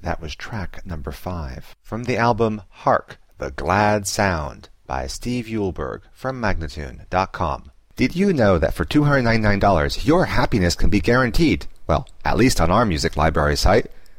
That was track number 5 from the album Hark, The Glad Sound by Steve Eulberg from Magnatune.com. Did you know that for $299 your happiness can be guaranteed? Well, at least on our music library site.